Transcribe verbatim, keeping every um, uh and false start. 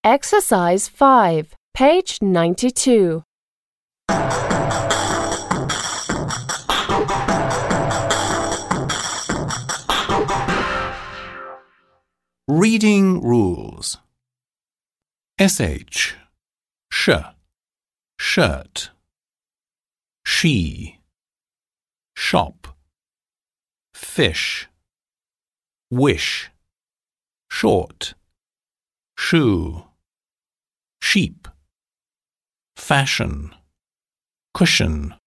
Exercise five, page ninety-two. Reading rules. Sh, sh, shirt. She, shop. Fish, wish. Short, shoe. Sheep, fashion. Cushion,